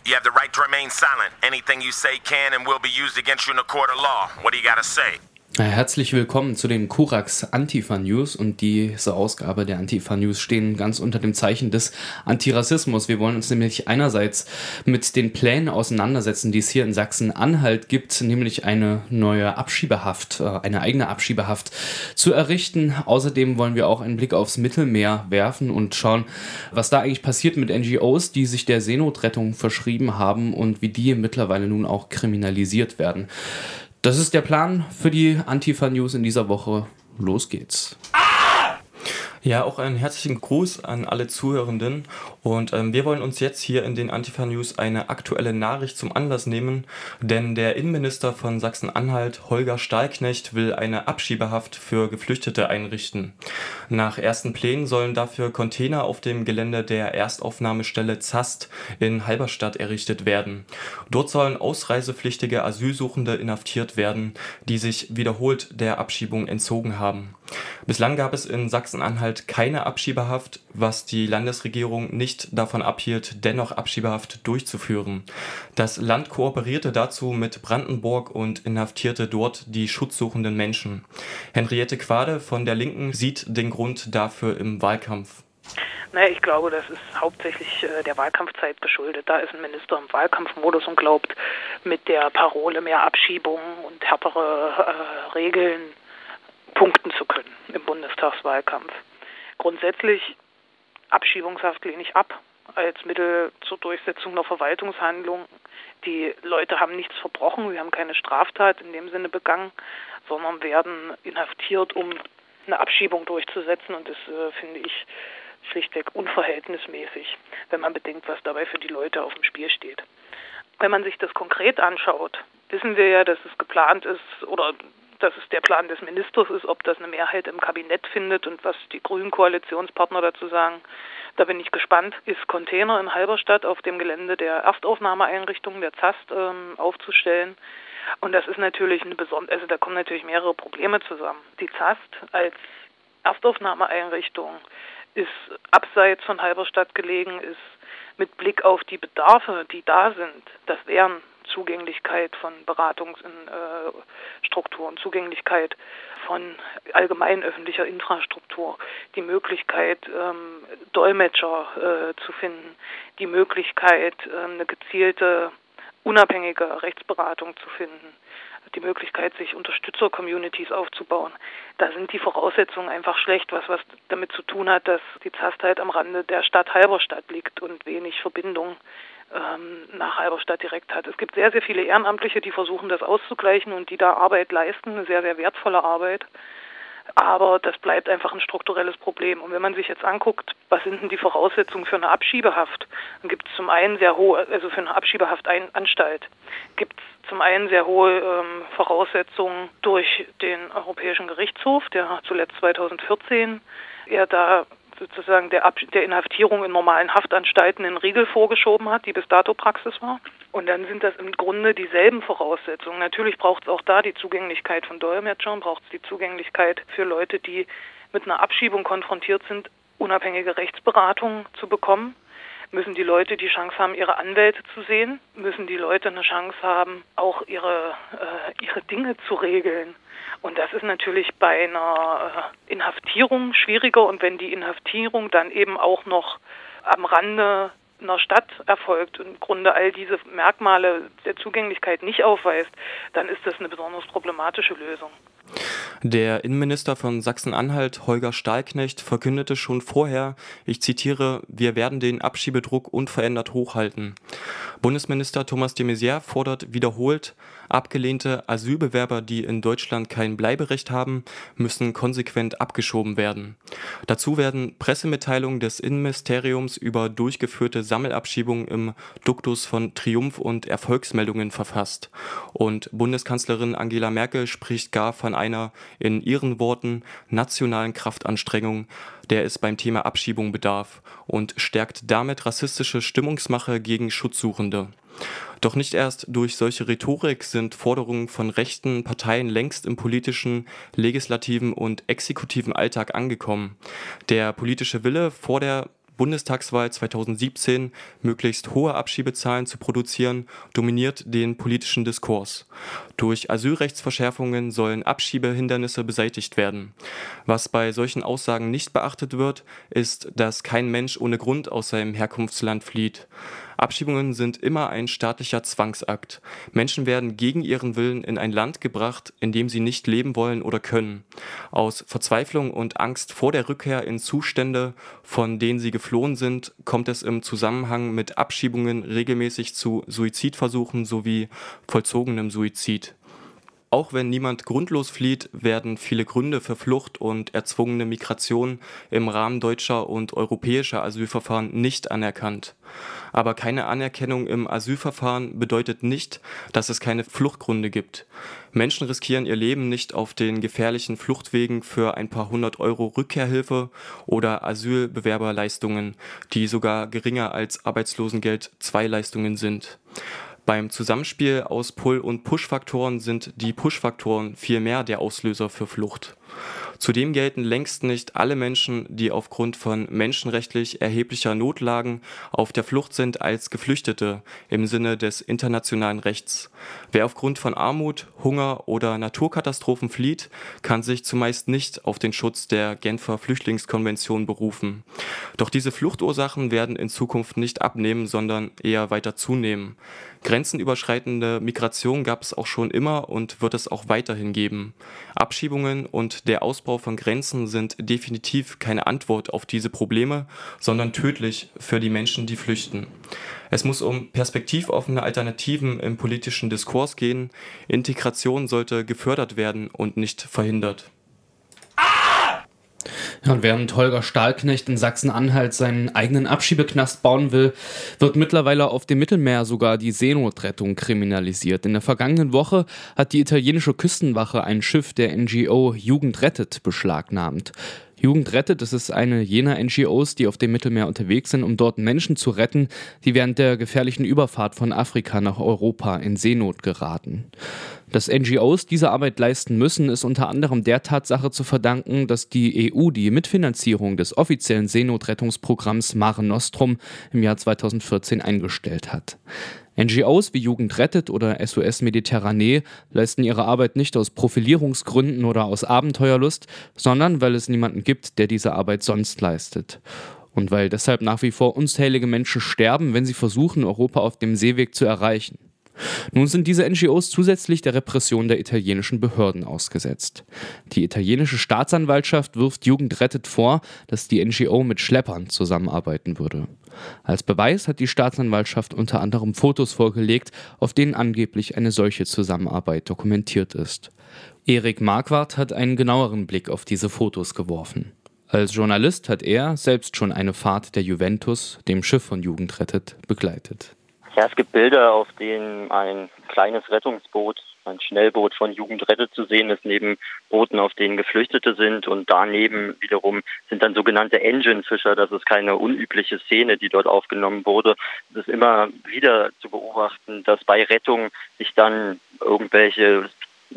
You have the right to remain silent. Anything you say can and will be used against you in a court of law. What do you gotta say? Herzlich willkommen zu den Korax Antifa News, und diese Ausgabe der Antifa News stehen ganz unter dem Zeichen des Antirassismus. Wir wollen uns nämlich einerseits mit den Plänen auseinandersetzen, die es hier in Sachsen-Anhalt gibt, nämlich eine neue Abschiebehaft, eine eigene Abschiebehaft zu errichten. Außerdem wollen wir auch einen Blick aufs Mittelmeer werfen und schauen, was da eigentlich passiert mit NGOs, die sich der Seenotrettung verschrieben haben und wie die mittlerweile nun auch kriminalisiert werden. Das ist der Plan für die Antifa-News in dieser Woche. Los geht's. Ja, auch einen herzlichen Gruß an alle Zuhörenden, und wir wollen uns jetzt hier in den Antifa-News eine aktuelle Nachricht zum Anlass nehmen, denn der Innenminister von Sachsen-Anhalt, Holger Stahlknecht, will eine Abschiebehaft für Geflüchtete einrichten. Nach ersten Plänen sollen dafür Container auf dem Gelände der Erstaufnahmestelle Zast in Halberstadt errichtet werden. Dort sollen ausreisepflichtige Asylsuchende inhaftiert werden, die sich wiederholt der Abschiebung entzogen haben. Bislang gab es in Sachsen-Anhalt keine Abschiebehaft, was die Landesregierung nicht davon abhielt, dennoch Abschiebehaft durchzuführen. Das Land kooperierte dazu mit Brandenburg und inhaftierte dort die schutzsuchenden Menschen. Henriette Quade von der Linken sieht den Grund dafür im Wahlkampf. Naja, ich glaube, das ist hauptsächlich der Wahlkampfzeit geschuldet. Da ist ein Minister im Wahlkampfmodus und glaubt, mit der Parole mehr Abschiebungen und härtere Regeln punkten zu können im Bundestagswahlkampf. Grundsätzlich Abschiebungshaft lehne ich ab als Mittel zur Durchsetzung einer Verwaltungshandlung. Die Leute haben nichts verbrochen, sie haben keine Straftat in dem Sinne begangen, sondern werden inhaftiert, um eine Abschiebung durchzusetzen, und das finde ich schlichtweg unverhältnismäßig, wenn man bedenkt, was dabei für die Leute auf dem Spiel steht. Wenn man sich das konkret anschaut, wissen wir ja, dass es geplant ist, oder dass es der Plan des Ministers ist. Ob das eine Mehrheit im Kabinett findet und was die grünen Koalitionspartner dazu sagen, da bin ich gespannt. Ist Container in Halberstadt auf dem Gelände der Erstaufnahmeeinrichtung der ZAST aufzustellen. Und das ist natürlich also da kommen natürlich mehrere Probleme zusammen. Die ZAST als Erstaufnahmeeinrichtung ist abseits von Halberstadt gelegen, ist mit Blick auf die Bedarfe, die da sind, das wären Zugänglichkeit von Beratungsstrukturen, Zugänglichkeit von allgemein öffentlicher Infrastruktur, die Möglichkeit, Dolmetscher zu finden, die Möglichkeit, eine gezielte, unabhängige Rechtsberatung zu finden, die Möglichkeit, sich Unterstützer-Communities aufzubauen. Da sind die Voraussetzungen einfach schlecht, was damit zu tun hat, dass die ZAST halt am Rande der Stadt Halberstadt liegt und wenig Verbindung nach Halberstadt direkt hat. Es gibt sehr, sehr viele Ehrenamtliche, die versuchen, das auszugleichen und die da Arbeit leisten, eine sehr, sehr wertvolle Arbeit. Aber das bleibt einfach ein strukturelles Problem. Und wenn man sich jetzt anguckt, was sind denn die Voraussetzungen für eine Abschiebehaft, dann gibt es zum einen sehr hohe, also für eine Abschiebehaftanstalt, gibt es zum einen sehr hohe Voraussetzungen durch den Europäischen Gerichtshof, der zuletzt 2014 da sozusagen der Inhaftierung in normalen Haftanstalten einen Riegel vorgeschoben hat, die bis dato Praxis war. Und dann sind das im Grunde dieselben Voraussetzungen. Natürlich braucht es auch da die Zugänglichkeit von Dolmetschern, braucht es die Zugänglichkeit für Leute, die mit einer Abschiebung konfrontiert sind, unabhängige Rechtsberatung zu bekommen. Müssen die Leute die Chance haben, ihre Anwälte zu sehen? Müssen die Leute eine Chance haben, auch ihre Dinge zu regeln? Und das ist natürlich bei einer Inhaftierung schwieriger. Und wenn die Inhaftierung dann eben auch noch am Rande einer Stadt erfolgt und im Grunde all diese Merkmale der Zugänglichkeit nicht aufweist, dann ist das eine besonders problematische Lösung. Der Innenminister von Sachsen-Anhalt, Holger Stahlknecht, verkündete schon vorher, ich zitiere, wir werden den Abschiebedruck unverändert hochhalten. Bundesminister Thomas de Maizière fordert wiederholt, abgelehnte Asylbewerber, die in Deutschland kein Bleiberecht haben, müssen konsequent abgeschoben werden. Dazu werden Pressemitteilungen des Innenministeriums über durchgeführte Sammelabschiebungen im Duktus von Triumph- und Erfolgsmeldungen verfasst. Und Bundeskanzlerin Angela Merkel spricht gar von einer, in ihren Worten, nationalen Kraftanstrengung, der es beim Thema Abschiebung bedarf, und stärkt damit rassistische Stimmungsmache gegen Schutzsuchende. Doch nicht erst durch solche Rhetorik sind Forderungen von rechten Parteien längst im politischen, legislativen und exekutiven Alltag angekommen. Der politische Wille vor der Bundestagswahl 2017 möglichst hohe Abschiebezahlen zu produzieren, dominiert den politischen Diskurs. Durch Asylrechtsverschärfungen sollen Abschiebehindernisse beseitigt werden. Was bei solchen Aussagen nicht beachtet wird, ist, dass kein Mensch ohne Grund aus seinem Herkunftsland flieht. Abschiebungen sind immer ein staatlicher Zwangsakt. Menschen werden gegen ihren Willen in ein Land gebracht, in dem sie nicht leben wollen oder können. Aus Verzweiflung und Angst vor der Rückkehr in Zustände, von denen sie geflohen sind, kommt es im Zusammenhang mit Abschiebungen regelmäßig zu Suizidversuchen sowie vollzogenem Suizid. Auch wenn niemand grundlos flieht, werden viele Gründe für Flucht und erzwungene Migration im Rahmen deutscher und europäischer Asylverfahren nicht anerkannt. Aber keine Anerkennung im Asylverfahren bedeutet nicht, dass es keine Fluchtgründe gibt. Menschen riskieren ihr Leben nicht auf den gefährlichen Fluchtwegen für ein paar 100 Euro Rückkehrhilfe oder Asylbewerberleistungen, die sogar geringer als Arbeitslosengeld-II-Leistungen sind. Beim Zusammenspiel aus Pull- und Push-Faktoren sind die Push-Faktoren viel mehr der Auslöser für Flucht. Zudem gelten längst nicht alle Menschen, die aufgrund von menschenrechtlich erheblicher Notlagen auf der Flucht sind, als Geflüchtete im Sinne des internationalen Rechts. Wer aufgrund von Armut, Hunger oder Naturkatastrophen flieht, kann sich zumeist nicht auf den Schutz der Genfer Flüchtlingskonvention berufen. Doch diese Fluchtursachen werden in Zukunft nicht abnehmen, sondern eher weiter zunehmen. Grenzenüberschreitende Migration gab es auch schon immer und wird es auch weiterhin geben. Abschiebungen und der Ausbau von Grenzen sind definitiv keine Antwort auf diese Probleme, sondern tödlich für die Menschen, die flüchten. Es muss um perspektivoffene Alternativen im politischen Diskurs gehen. Integration sollte gefördert werden und nicht verhindert. Ja, und während Holger Stahlknecht in Sachsen-Anhalt seinen eigenen Abschiebeknast bauen will, wird mittlerweile auf dem Mittelmeer sogar die Seenotrettung kriminalisiert. In der vergangenen Woche hat die italienische Küstenwache ein Schiff der NGO Jugend rettet beschlagnahmt. Jugend rettet, das ist eine jener NGOs, die auf dem Mittelmeer unterwegs sind, um dort Menschen zu retten, die während der gefährlichen Überfahrt von Afrika nach Europa in Seenot geraten. Dass NGOs diese Arbeit leisten müssen, ist unter anderem der Tatsache zu verdanken, dass die EU die Mitfinanzierung des offiziellen Seenotrettungsprogramms Mare Nostrum im Jahr 2014 eingestellt hat. NGOs wie Jugend rettet oder SOS Mediterranee leisten ihre Arbeit nicht aus Profilierungsgründen oder aus Abenteuerlust, sondern weil es niemanden gibt, der diese Arbeit sonst leistet. Und weil deshalb nach wie vor unzählige Menschen sterben, wenn sie versuchen, Europa auf dem Seeweg zu erreichen. Nun sind diese NGOs zusätzlich der Repression der italienischen Behörden ausgesetzt. Die italienische Staatsanwaltschaft wirft Jugend rettet vor, dass die NGO mit Schleppern zusammenarbeiten würde. Als Beweis hat die Staatsanwaltschaft unter anderem Fotos vorgelegt, auf denen angeblich eine solche Zusammenarbeit dokumentiert ist. Erik Marquardt hat einen genaueren Blick auf diese Fotos geworfen. Als Journalist hat er selbst schon eine Fahrt der Juventus, dem Schiff von Jugend rettet, begleitet. Ja, es gibt Bilder, auf denen ein kleines Rettungsboot, ein Schnellboot von Jugend rettet zu sehen ist, neben Booten, auf denen Geflüchtete sind. Und daneben wiederum sind dann sogenannte Engine-Fischer. Das ist keine unübliche Szene, die dort aufgenommen wurde. Es ist immer wieder zu beobachten, dass bei Rettung sich dann irgendwelche,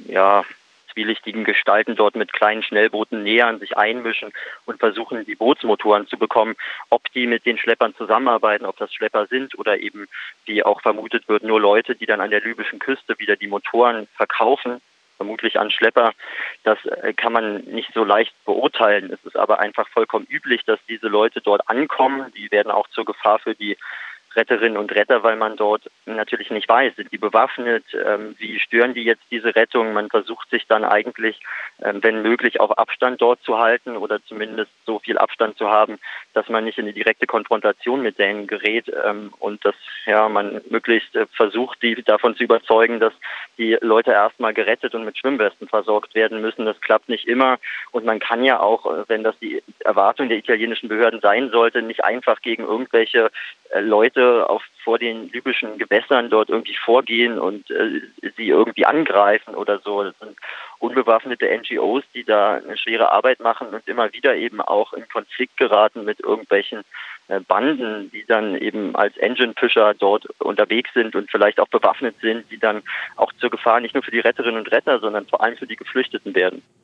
zwielichtigen Gestalten dort mit kleinen Schnellbooten nähern, sich einmischen und versuchen, die Bootsmotoren zu bekommen. Ob die mit den Schleppern zusammenarbeiten, ob das Schlepper sind oder eben, wie auch vermutet wird, nur Leute, die dann an der libyschen Küste wieder die Motoren verkaufen, vermutlich an Schlepper, das kann man nicht so leicht beurteilen. Es ist aber einfach vollkommen üblich, dass diese Leute dort ankommen. Die werden auch zur Gefahr für die Retterinnen und Retter, weil man dort natürlich nicht weiß, sind die bewaffnet, wie stören die jetzt diese Rettung. Man versucht sich dann eigentlich, wenn möglich, auf Abstand dort zu halten oder zumindest so viel Abstand zu haben, dass man nicht in die direkte Konfrontation mit denen gerät und dass man möglichst versucht, die davon zu überzeugen, dass die Leute erstmal gerettet und mit Schwimmwesten versorgt werden müssen. Das klappt nicht immer und man kann ja auch, wenn das die Erwartung der italienischen Behörden sein sollte, nicht einfach gegen irgendwelche Leute vor den libyschen Gewässern dort irgendwie vorgehen und sie irgendwie angreifen oder so. Das sind unbewaffnete NGOs, die da eine schwere Arbeit machen und immer wieder eben auch in Konflikt geraten mit irgendwelchen Banden, die dann eben als Engine-Fischer dort unterwegs sind und vielleicht auch bewaffnet sind, die dann auch zur Gefahr nicht nur für die Retterinnen und Retter, sondern vor allem für die Geflüchteten werden.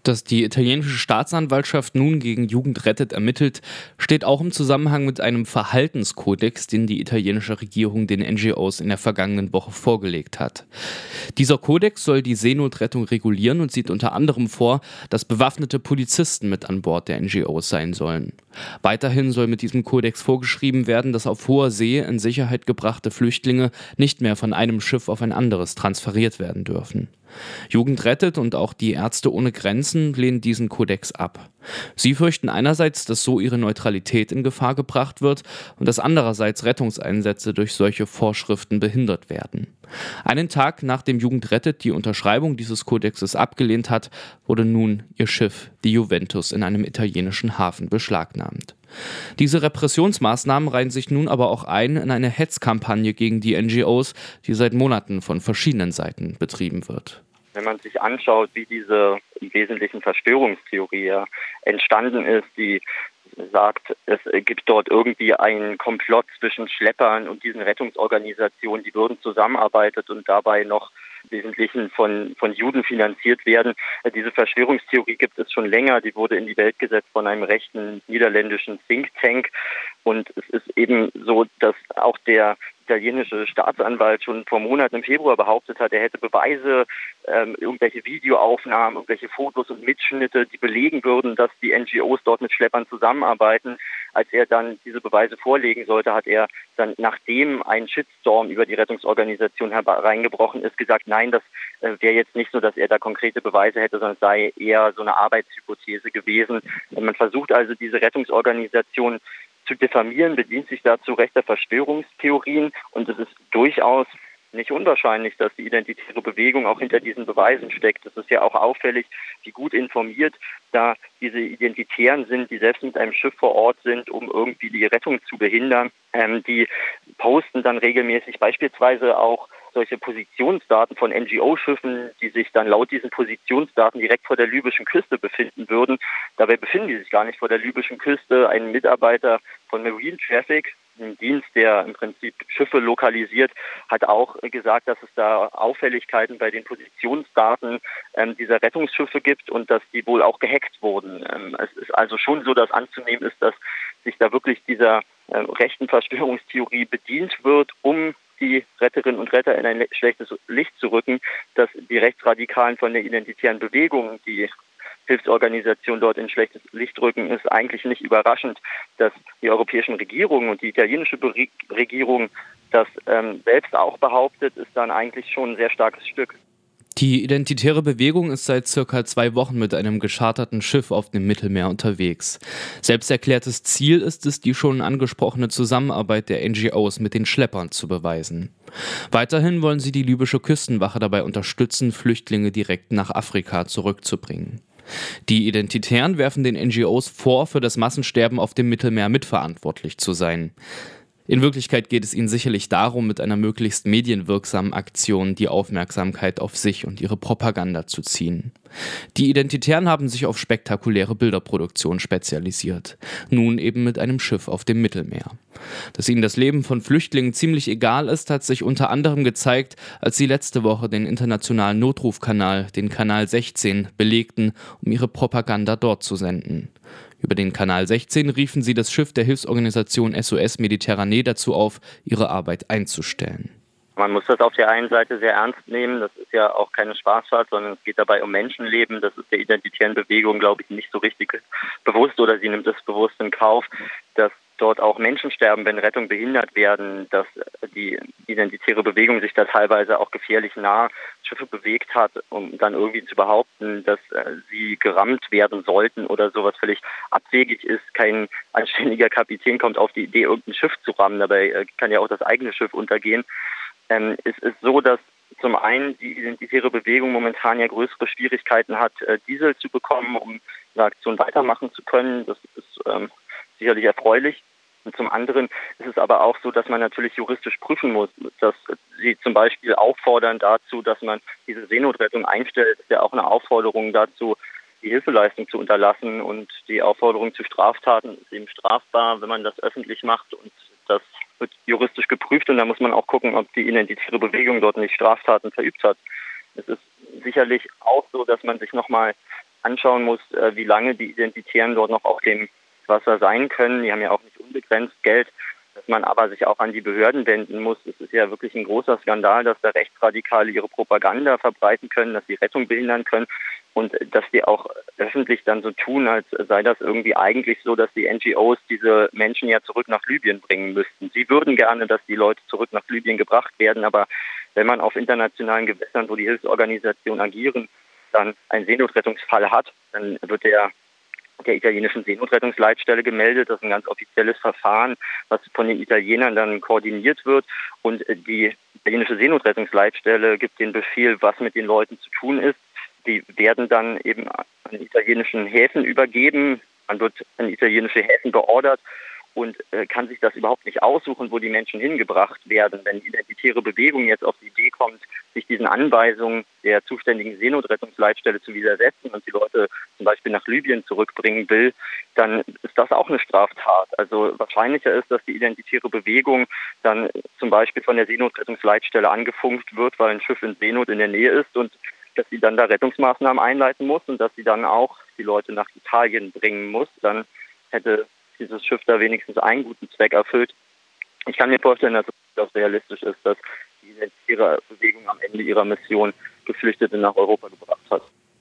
Dass die italienische Staatsanwaltschaft nun gegen Jugend rettet ermittelt, steht auch im Zusammenhang mit einem Verhaltenskodex, den die italienische Regierung den NGOs in der vergangenen Woche vorgelegt hat. Dieser Kodex soll die Seenotrettung regulieren und sieht unter anderem vor, dass bewaffnete Polizisten mit an Bord der NGOs sein sollen. Weiterhin soll mit diesem Kodex vorgeschrieben werden, dass auf hoher See in Sicherheit gebrachte Flüchtlinge nicht mehr von einem Schiff auf ein anderes transferiert werden dürfen. Jugend rettet und auch die Ärzte ohne Grenzen lehnen diesen Kodex ab. Sie fürchten einerseits, dass so ihre Neutralität in Gefahr gebracht wird und dass andererseits Rettungseinsätze durch solche Vorschriften behindert werden. Einen Tag nachdem Jugend rettet die Unterschreibung dieses Kodexes abgelehnt hat, wurde nun ihr Schiff, die Juventus, in einem italienischen Hafen beschlagnahmt. Diese Repressionsmaßnahmen reihen sich nun aber auch ein in eine Hetzkampagne gegen die NGOs, die seit Monaten von verschiedenen Seiten betrieben wird. Wenn man sich anschaut, wie diese im Wesentlichen Verschwörungstheorie entstanden ist, die sagt, es gibt dort irgendwie einen Komplott zwischen Schleppern und diesen Rettungsorganisationen, die würden zusammenarbeitet und dabei noch im Wesentlichen von Juden finanziert werden. Diese Verschwörungstheorie gibt es schon länger, die wurde in die Welt gesetzt von einem rechten niederländischen Think Tank und es ist eben so, dass auch der italienische Staatsanwalt schon vor Monaten im Februar behauptet hat, er hätte Beweise, irgendwelche Videoaufnahmen, irgendwelche Fotos und Mitschnitte, die belegen würden, dass die NGOs dort mit Schleppern zusammenarbeiten. Als er dann diese Beweise vorlegen sollte, hat er dann, nachdem ein Shitstorm über die Rettungsorganisation hereingebrochen ist, gesagt, nein, das wäre jetzt nicht so, dass er da konkrete Beweise hätte, sondern es sei eher so eine Arbeitshypothese gewesen. Man versucht also, diese Rettungsorganisation zu diffamieren, bedient sich dazu rechter Verschwörungstheorien und es ist durchaus nicht unwahrscheinlich, dass die identitäre Bewegung auch hinter diesen Beweisen steckt. Es ist ja auch auffällig, wie gut informiert da diese Identitären sind, die selbst mit einem Schiff vor Ort sind, um irgendwie die Rettung zu behindern. Die posten dann regelmäßig beispielsweise auch solche Positionsdaten von NGO-Schiffen, die sich dann laut diesen Positionsdaten direkt vor der libyschen Küste befinden würden. Dabei befinden die sich gar nicht vor der libyschen Küste. Ein Mitarbeiter von Marine Traffic, ein Dienst, der im Prinzip Schiffe lokalisiert, hat auch gesagt, dass es da Auffälligkeiten bei den Positionsdaten dieser Rettungsschiffe gibt und dass die wohl auch gehackt wurden. Es ist also schon so, dass anzunehmen ist, dass sich da wirklich dieser rechten Verschwörungstheorie bedient wird, um die Retterinnen und Retter in ein schlechtes Licht zu rücken, dass die Rechtsradikalen von der identitären Bewegung, die Hilfsorganisation dort in schlechtes Licht rücken, ist eigentlich nicht überraschend, dass die europäischen Regierungen und die italienische Regierung das selbst auch behauptet, ist dann eigentlich schon ein sehr starkes Stück. Die identitäre Bewegung ist seit circa 2 Wochen mit einem gescharterten Schiff auf dem Mittelmeer unterwegs. Selbsterklärtes Ziel ist es, die schon angesprochene Zusammenarbeit der NGOs mit den Schleppern zu beweisen. Weiterhin wollen sie die libysche Küstenwache dabei unterstützen, Flüchtlinge direkt nach Afrika zurückzubringen. Die Identitären werfen den NGOs vor, für das Massensterben auf dem Mittelmeer mitverantwortlich zu sein. In Wirklichkeit geht es ihnen sicherlich darum, mit einer möglichst medienwirksamen Aktion die Aufmerksamkeit auf sich und ihre Propaganda zu ziehen. Die Identitären haben sich auf spektakuläre Bilderproduktion spezialisiert, nun eben mit einem Schiff auf dem Mittelmeer. Dass ihnen das Leben von Flüchtlingen ziemlich egal ist, hat sich unter anderem gezeigt, als sie letzte Woche den internationalen Notrufkanal, den Kanal 16, belegten, um ihre Propaganda dort zu senden. Über den Kanal 16 riefen sie das Schiff der Hilfsorganisation SOS Mediterranee dazu auf, ihre Arbeit einzustellen. Man muss das auf der einen Seite sehr ernst nehmen. Das ist ja auch keine Spaßfahrt, sondern es geht dabei um Menschenleben. Das ist der identitären Bewegung, glaube ich, nicht so richtig bewusst oder sie nimmt es bewusst in Kauf, dass dort auch Menschen sterben, wenn Rettung behindert werden, dass die identitäre Bewegung sich da teilweise auch gefährlich nah Schiffe bewegt hat, um dann irgendwie zu behaupten, dass sie gerammt werden sollten oder sowas völlig abwegig ist. Kein anständiger Kapitän kommt auf die Idee, irgendein Schiff zu rammen, dabei kann ja auch das eigene Schiff untergehen. Es ist so, dass zum einen die identitäre Bewegung momentan ja größere Schwierigkeiten hat, Diesel zu bekommen, um eine Aktion weitermachen zu können. Das ist sicherlich erfreulich. Und zum anderen ist es aber auch so, dass man natürlich juristisch prüfen muss, dass sie zum Beispiel auffordern dazu, dass man diese Seenotrettung einstellt. Das ist ja auch eine Aufforderung dazu, die Hilfeleistung zu unterlassen. Und die Aufforderung zu Straftaten ist eben strafbar, wenn man das öffentlich macht. Und das wird juristisch geprüft. Und da muss man auch gucken, ob die identitäre Bewegung dort nicht Straftaten verübt hat. Es ist sicherlich auch so, dass man sich nochmal anschauen muss, wie lange die Identitären dort noch auf dem Wasser sein können. Die haben ja auch nicht unbegrenzt Geld, dass man aber sich auch an die Behörden wenden muss. Es ist ja wirklich ein großer Skandal, dass da Rechtsradikale ihre Propaganda verbreiten können, dass sie Rettung behindern können und dass die auch öffentlich dann so tun, als sei das irgendwie eigentlich so, dass die NGOs diese Menschen ja zurück nach Libyen bringen müssten. Sie würden gerne, dass die Leute zurück nach Libyen gebracht werden, aber wenn man auf internationalen Gewässern, wo die Hilfsorganisationen agieren, dann einen Seenotrettungsfall hat, dann wird der italienischen Seenotrettungsleitstelle gemeldet. Das ist ein ganz offizielles Verfahren, was von den Italienern dann koordiniert wird. Und die italienische Seenotrettungsleitstelle gibt den Befehl, was mit den Leuten zu tun ist. Die werden dann eben an italienischen Häfen übergeben. Man wird an italienische Häfen beordert und kann sich das überhaupt nicht aussuchen, wo die Menschen hingebracht werden. Wenn die identitäre Bewegung jetzt auf die Idee kommt, sich diesen Anweisungen der zuständigen Seenotrettungsleitstelle zu widersetzen und die Leute zum Beispiel nach Libyen zurückbringen will, dann ist das auch eine Straftat. Also wahrscheinlicher ist, dass die identitäre Bewegung dann zum Beispiel von der Seenotrettungsleitstelle angefunkt wird, weil ein Schiff in Seenot in der Nähe ist und dass sie dann da Rettungsmaßnahmen einleiten muss und dass sie dann auch die Leute nach Italien bringen muss. Dann hätte dieses Schiff da wenigstens einen guten Zweck erfüllt. Ich kann mir vorstellen, dass es auch realistisch ist, dass die identitäre Bewegung am Ende ihrer Mission Geflüchtete nach Europa gebracht hat.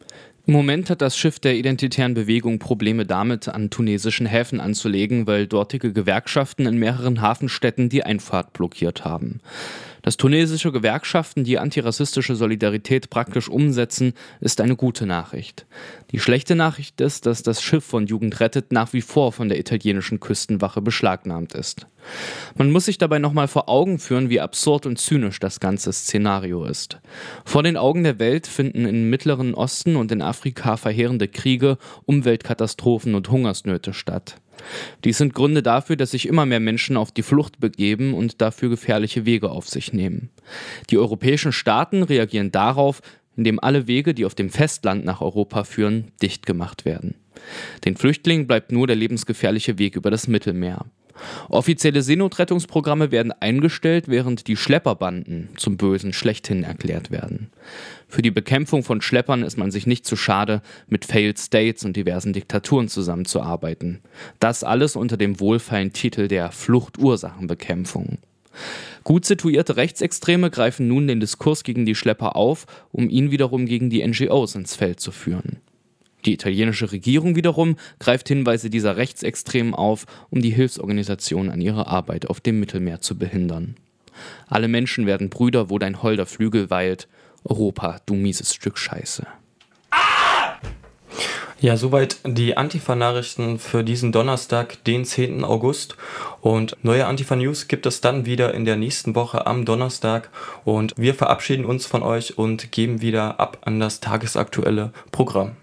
Im Moment hat das Schiff der identitären Bewegung Probleme damit, an tunesischen Häfen anzulegen, weil dortige Gewerkschaften in mehreren Hafenstädten die Einfahrt blockiert haben. Dass tunesische Gewerkschaften die antirassistische Solidarität praktisch umsetzen, ist eine gute Nachricht. Die schlechte Nachricht ist, dass das Schiff von Jugend rettet nach wie vor von der italienischen Küstenwache beschlagnahmt ist. Man muss sich dabei nochmal vor Augen führen, wie absurd und zynisch das ganze Szenario ist. Vor den Augen der Welt finden im Mittleren Osten und in Afrika verheerende Kriege, Umweltkatastrophen und Hungersnöte statt. Dies sind Gründe dafür, dass sich immer mehr Menschen auf die Flucht begeben und dafür gefährliche Wege auf sich nehmen. Die europäischen Staaten reagieren darauf, indem alle Wege, die auf dem Festland nach Europa führen, dicht gemacht werden. Den Flüchtlingen bleibt nur der lebensgefährliche Weg über das Mittelmeer. Offizielle Seenotrettungsprogramme werden eingestellt, während die Schlepperbanden zum Bösen schlechthin erklärt werden. Für die Bekämpfung von Schleppern ist man sich nicht zu schade, mit Failed States und diversen Diktaturen zusammenzuarbeiten. Das alles unter dem wohlfeilen Titel der Fluchtursachenbekämpfung. Gut situierte Rechtsextreme greifen nun den Diskurs gegen die Schlepper auf, um ihn wiederum gegen die NGOs ins Feld zu führen. Die italienische Regierung wiederum greift Hinweise dieser Rechtsextremen auf, um die Hilfsorganisationen an ihrer Arbeit auf dem Mittelmeer zu behindern. Alle Menschen werden Brüder, wo dein holder Flügel weilt. Europa, du mieses Stück Scheiße. Ja, soweit die Antifa-Nachrichten für diesen Donnerstag, den 10. August. Und neue Antifa-News gibt es dann wieder in der nächsten Woche am Donnerstag. Und wir verabschieden uns von euch und geben wieder ab an das tagesaktuelle Programm.